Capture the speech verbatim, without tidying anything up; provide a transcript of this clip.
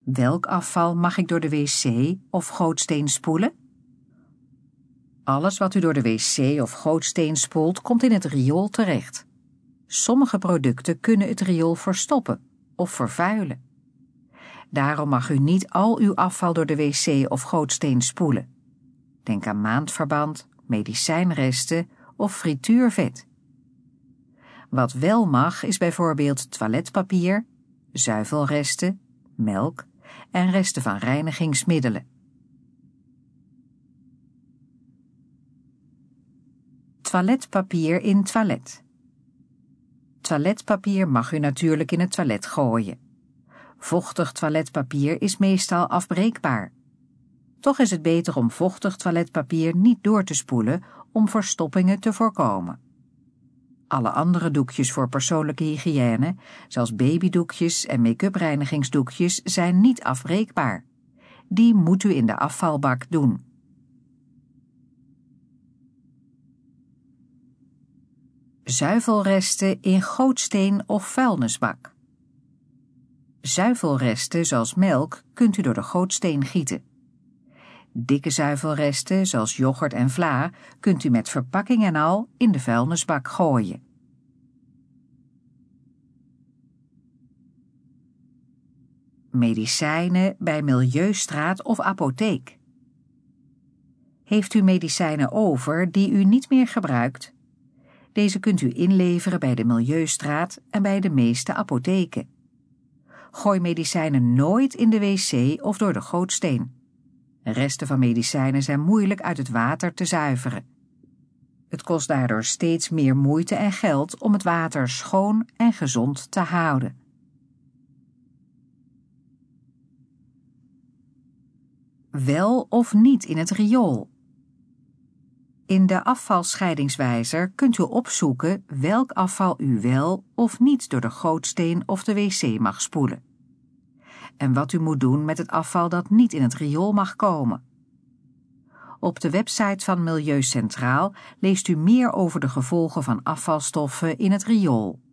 Welk afval mag ik door de wc of gootsteen spoelen? Alles wat u door de wc of gootsteen spoelt, komt in het riool terecht. Sommige producten kunnen het riool verstoppen of vervuilen. Daarom mag u niet al uw afval door de wc of gootsteen spoelen. Denk aan maandverband, medicijnresten of frituurvet. Wat wel mag is bijvoorbeeld toiletpapier, zuivelresten, melk en resten van reinigingsmiddelen. Toiletpapier in toilet. Toiletpapier mag u natuurlijk in het toilet gooien. Vochtig toiletpapier is meestal afbreekbaar. Toch is het beter om vochtig toiletpapier niet door te spoelen om verstoppingen te voorkomen. Alle andere doekjes voor persoonlijke hygiëne, zoals babydoekjes en make-up reinigingsdoekjes, zijn niet afbreekbaar. Die moet u in de afvalbak doen. Zuivelresten in gootsteen of vuilnisbak. Zuivelresten, zoals melk, kunt u door de gootsteen gieten. Dikke zuivelresten, zoals yoghurt en vla, kunt u met verpakking en al in de vuilnisbak gooien. Medicijnen bij Milieustraat of apotheek. Heeft u medicijnen over die u niet meer gebruikt? Deze kunt u inleveren bij de Milieustraat en bij de meeste apotheken. Gooi medicijnen nooit in de wc of door de gootsteen. Resten van medicijnen zijn moeilijk uit het water te zuiveren. Het kost daardoor steeds meer moeite en geld om het water schoon en gezond te houden. Wel of niet in het riool. In de afvalscheidingswijzer kunt u opzoeken welk afval u wel of niet door de gootsteen of de wc mag spoelen. En wat u moet doen met het afval dat niet in het riool mag komen. Op de website van Milieu Centraal leest u meer over de gevolgen van afvalstoffen in het riool.